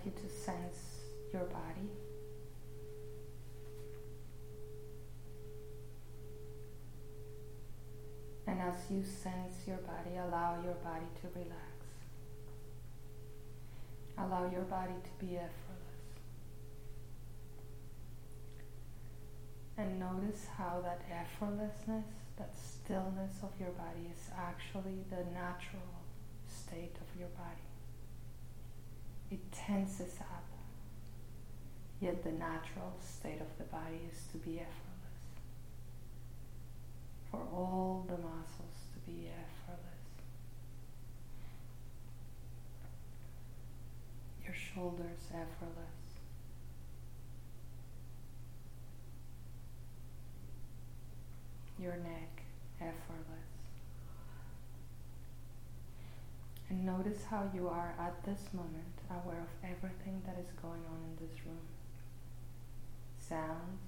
invite you to sense your body. And as you sense your body, allow your body to relax. Allow your body to be effortless. And notice how that effortlessness, that stillness of your body is actually the natural state of your body. It tenses up, yet the natural state of the body is to be effortless. For all the muscles to be effortless. Your shoulders effortless. Your neck effortless. And notice how you are at this moment aware of everything that is going on in this room. Sounds,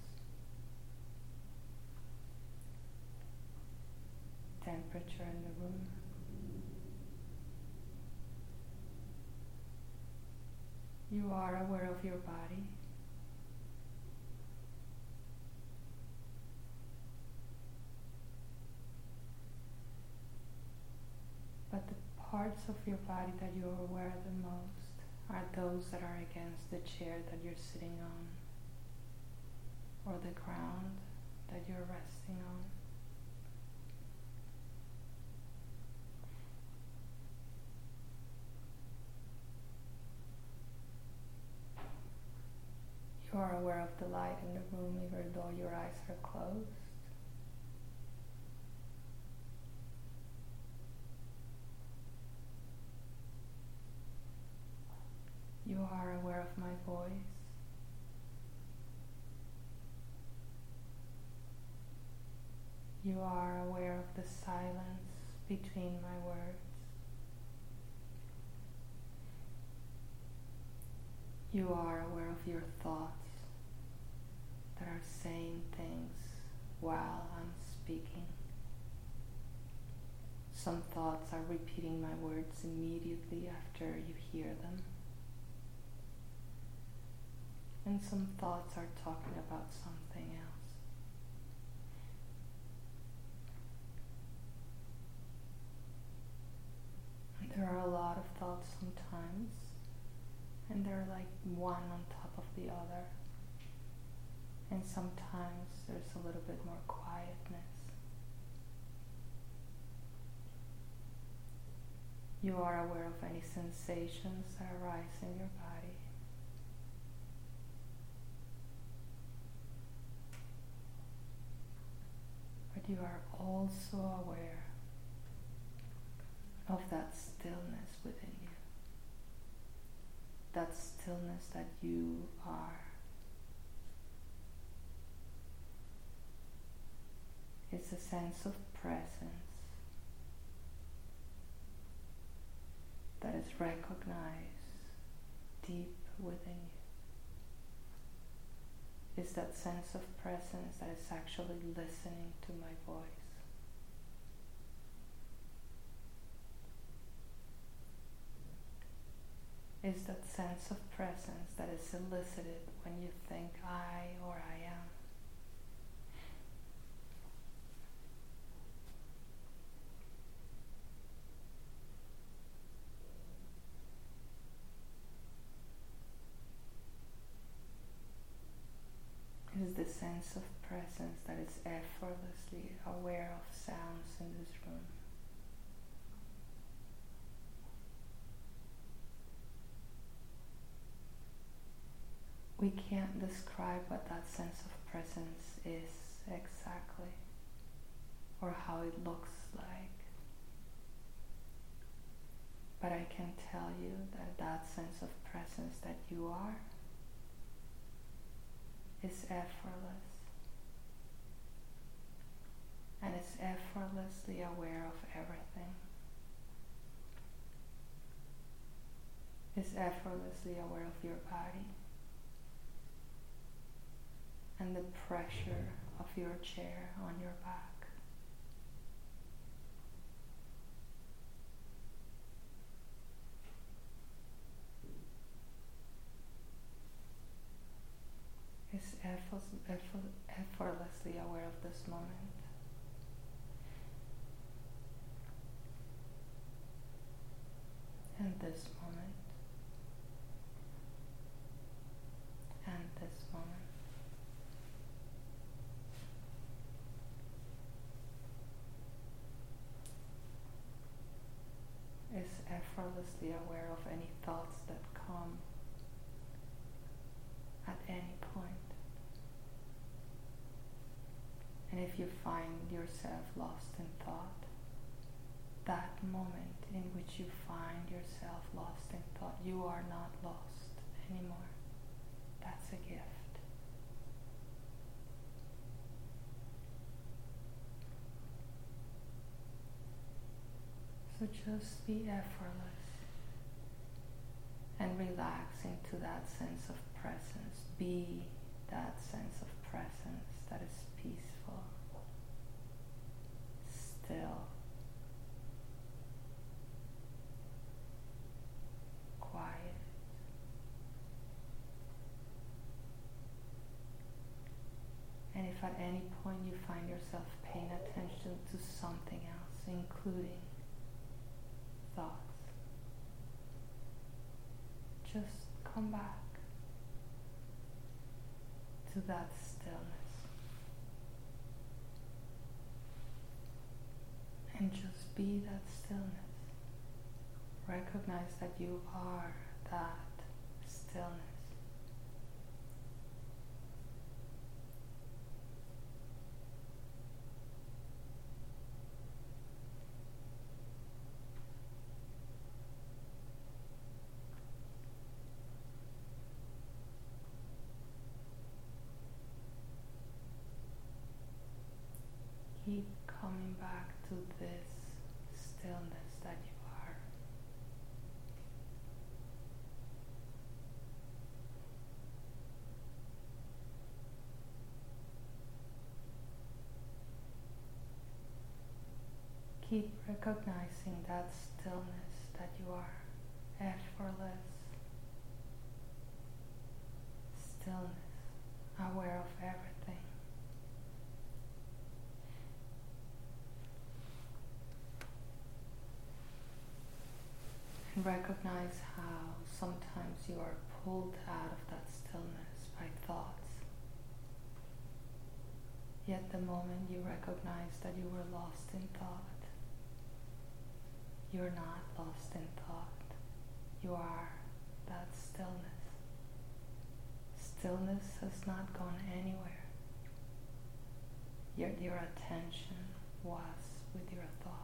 temperature in the room, you are aware of your body. But the parts of your body that you are aware the most are those that are against the chair that you're sitting on, or the ground that you're resting on. You are aware of the light in the room even though your eyes are closed. You are aware of my voice. You are aware of the silence between my words. You are aware of your thoughts that are saying things while I'm speaking. Some thoughts are repeating my words immediately after you hear them. And some thoughts are talking about something else. And there are a lot of thoughts sometimes, and they're like one on top of the other. And sometimes there's a little bit more quietness. You are aware of any sensations that arise in your body. But you are also aware of that stillness within you. That stillness that you are. It's a sense of presence that is recognized deep within you. It's that sense of presence that is actually listening to my voice. It's that sense of presence that is elicited when you think I or I am. It is the sense of presence that is effortlessly aware of sounds in this room. We can't describe what that sense of presence is exactly, or how it looks like. But I can tell you that that sense of presence that you are is effortless, and is effortlessly aware of everything. Is effortlessly aware of your body and the pressure of your chair on your back. effortlessly aware of this moment. And this moment. And this moment. Is effortlessly aware of any thoughts that come at any point. And if you find yourself lost in thought, that moment in which you find yourself lost in thought, you are not lost anymore. That's a gift. So just be effortless and relax into that sense of presence. Be that sense of presence that is peaceful, still, quiet. And if at any point you find yourself paying attention to something else, including thoughts, just come back to that stillness and just be that stillness. Recognize that you are that stillness. Keep coming back to this stillness that you are. Keep recognizing that stillness that you are. Effortless stillness, aware of everything. And recognize how sometimes you are pulled out of that stillness by thoughts. Yet the moment you recognize that you were lost in thought, you're not lost in thought. You are that stillness. Stillness has not gone anywhere. Yet your attention was with your thoughts.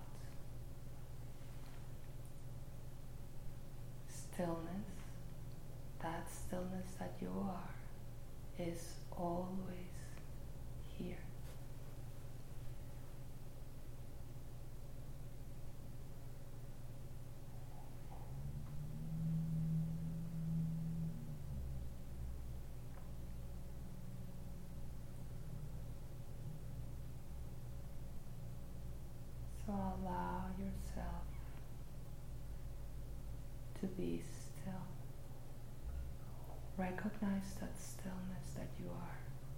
Stillness, that stillness that you are, is always here. So allow yourself to be still. Recognize that stillness that you are.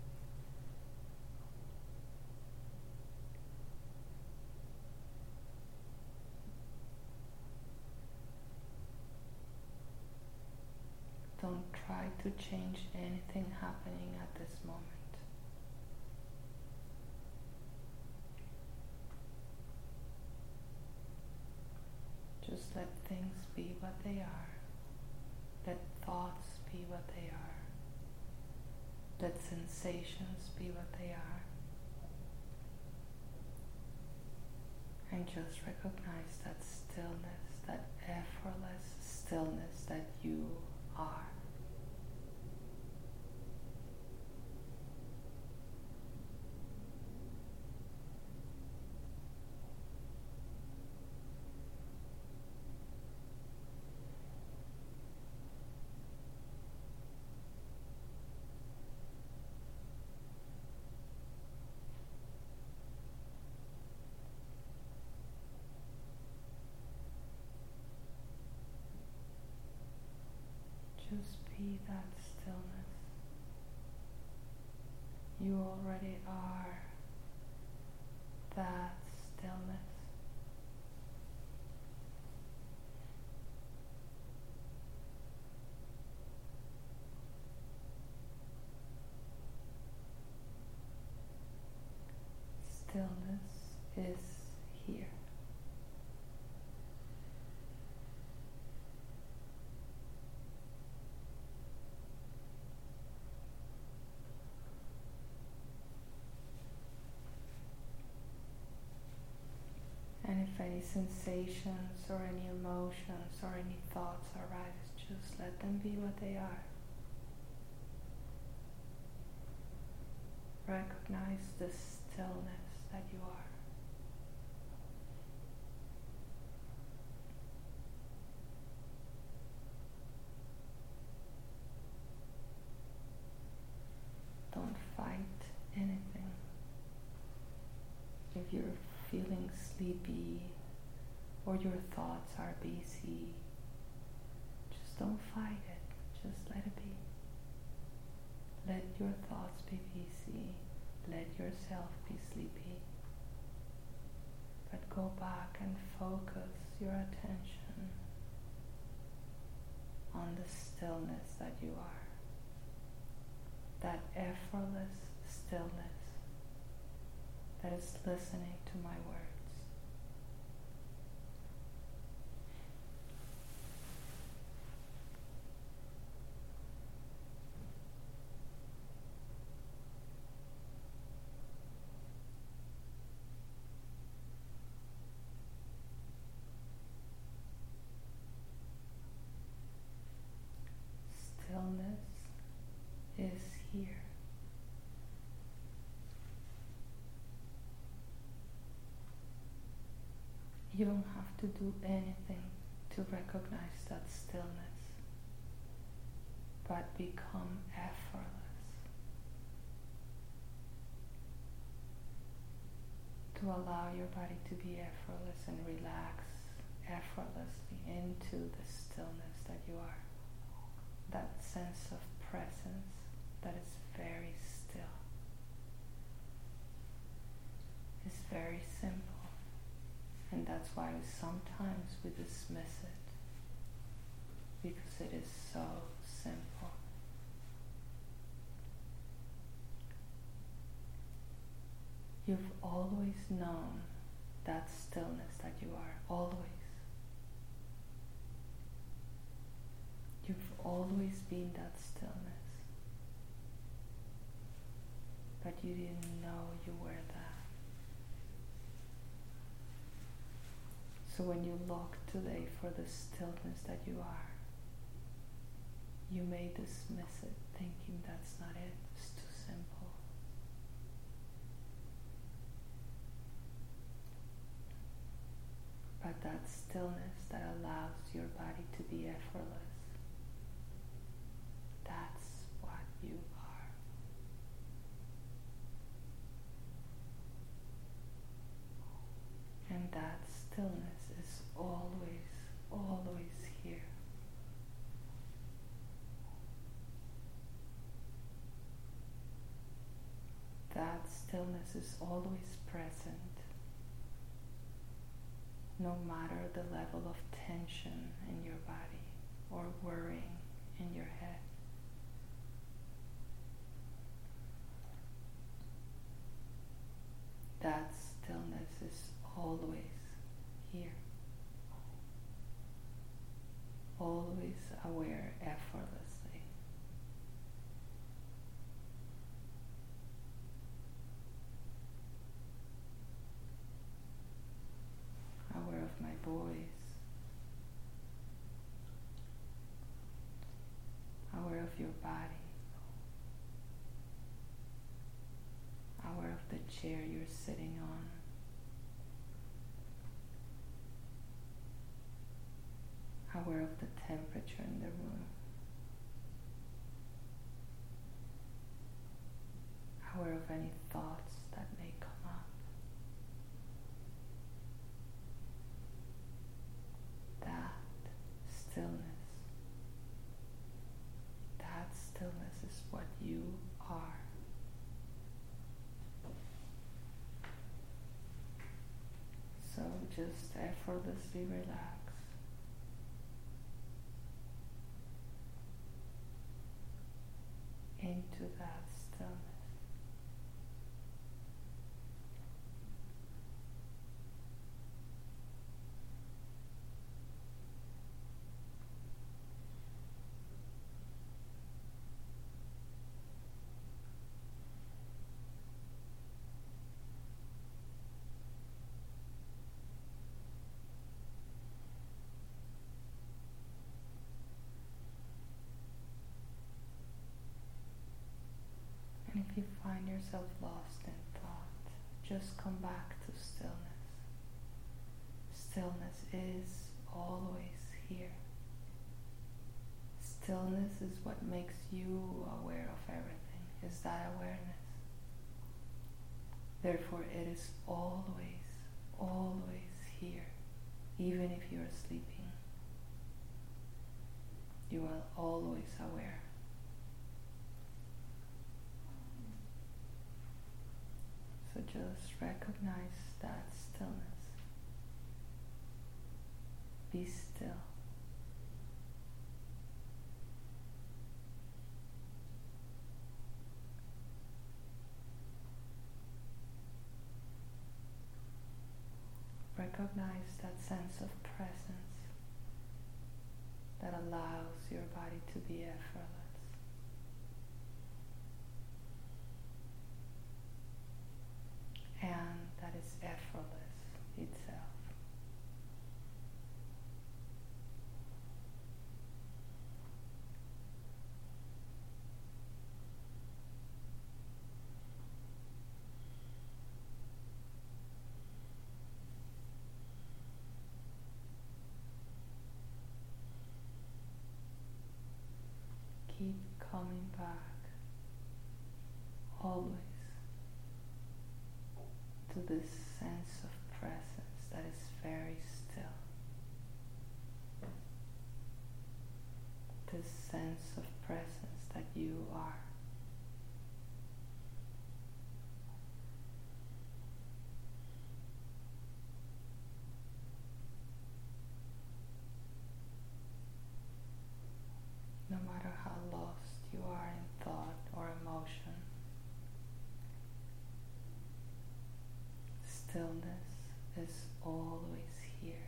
Don't try to change anything happening at this moment. Just let things be what they are. Let thoughts be what they are. Let sensations be what they are. And just recognize that stillness, that effortless stillness that you are. Just be that stillness. You already are that stillness. Stillness is here. And if any sensations or any emotions or any thoughts arise, just let them be what they are. Recognize the stillness that you are. Don't fight anything. If you're feeling sleepy or your thoughts are busy, just don't fight it. Just let it be. Let your thoughts be busy. Let yourself be sleepy. But go back and focus your attention on the stillness that you are. That effortless stillness that is listening to my words. Stillness is here. You don't have to do anything to recognize that stillness, but become effortless. To allow your body to be effortless and relax effortlessly into the stillness that you are. That sense of presence that is very still. It's very simple. And that's why sometimes we dismiss it, because it is so simple. You've always known that stillness that you are, always. You've always been that stillness, but you didn't know you were that. So when you look today for the stillness that you are, you may dismiss it thinking that's not it, it's too simple. But that stillness that allows your body to be effortless, that's what you are. And that stillness is always, always here. That stillness is always present, no matter the level of tension in your body or worrying in your head. That stillness is always here, always aware effortlessly. Aware of my voice, aware of your body, aware of the chair you're sitting on. Aware of the temperature in the room. Aware of any thoughts that may come up. That stillness is what you are. just effortlessly relax. Into that stillness. And if you find yourself lost in thought, just come back to stillness. Stillness is always here. Stillness is what makes you aware of everything, is that awareness. Therefore, it is always, always here, even if you are sleeping. You are always aware. So just recognize that stillness. Be still. Recognize that sense of presence that allows your body to be effortless. And that is effortless itself. Keep coming back always to this sense of presence that is very still. This sense of presence that you are. No matter how lost you are in thought or emotion, stillness is always here.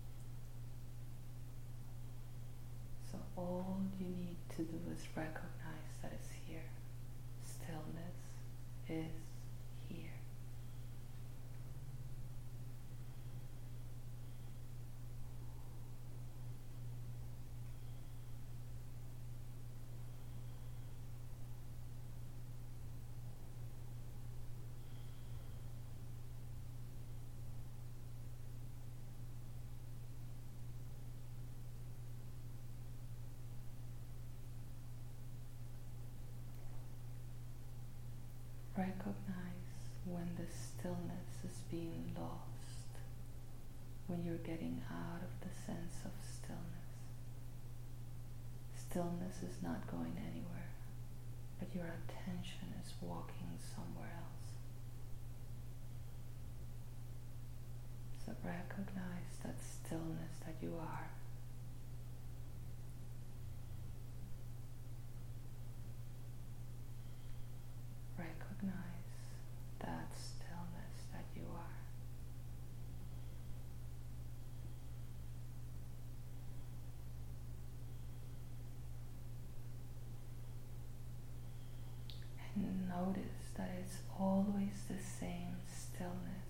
So all you need to do is recognize that it's here. Stillness is here. Recognize when the stillness is being lost, when you're getting out of the sense of stillness. Stillness is not going anywhere, but your attention is walking somewhere else. So recognize that stillness that you are. Recognize that stillness that you are. And notice that it's always the same stillness.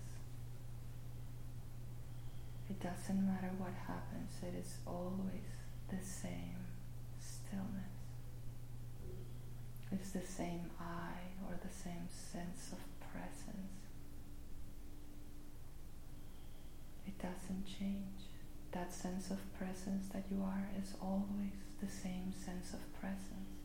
It doesn't matter what happens, it is always the same stillness. It's the same eye or the same sense of presence. It doesn't change. That sense of presence that you are is always the same sense of presence.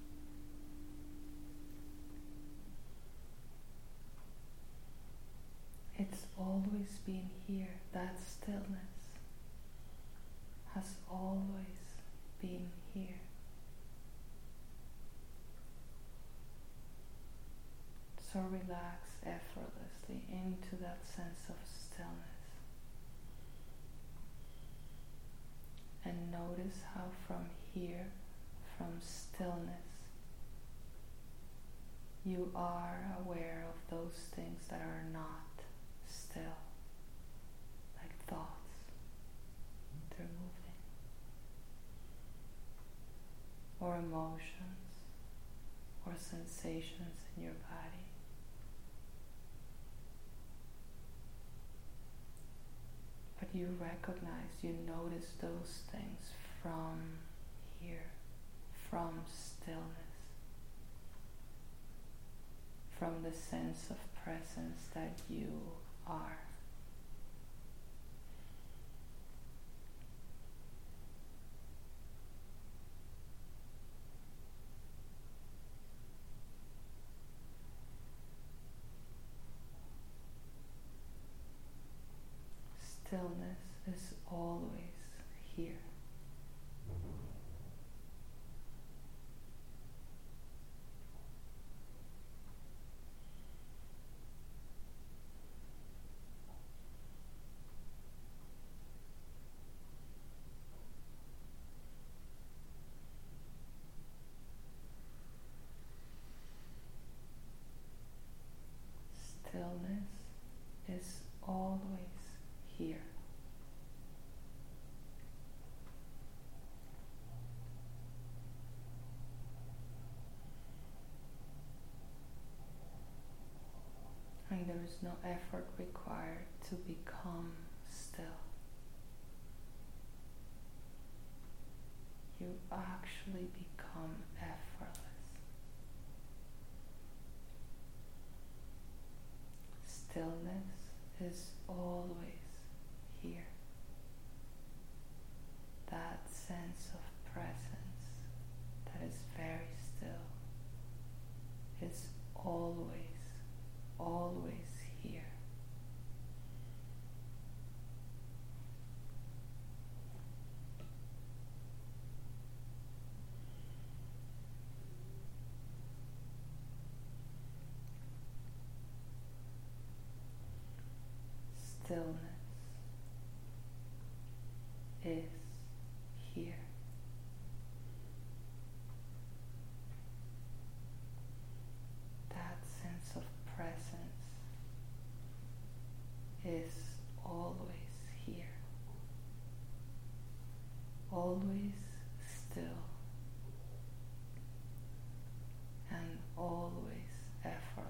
It's always been here. That stillness has always been here. So relax effortlessly into that sense of stillness. And notice how from here, from stillness, you are aware of those things that are not still, like thoughts. They're moving. Or emotions, or sensations in your body. But you recognize, you notice those things from here, from stillness, from the sense of presence that you are. Stillness is always here. Stillness is always here. And there is no effort required to become still. You actually become effortless. Stillness is always here. That sense of presence that is very still is always, always here. Stillness is here. That sense of presence is always here. Always still and always effortless.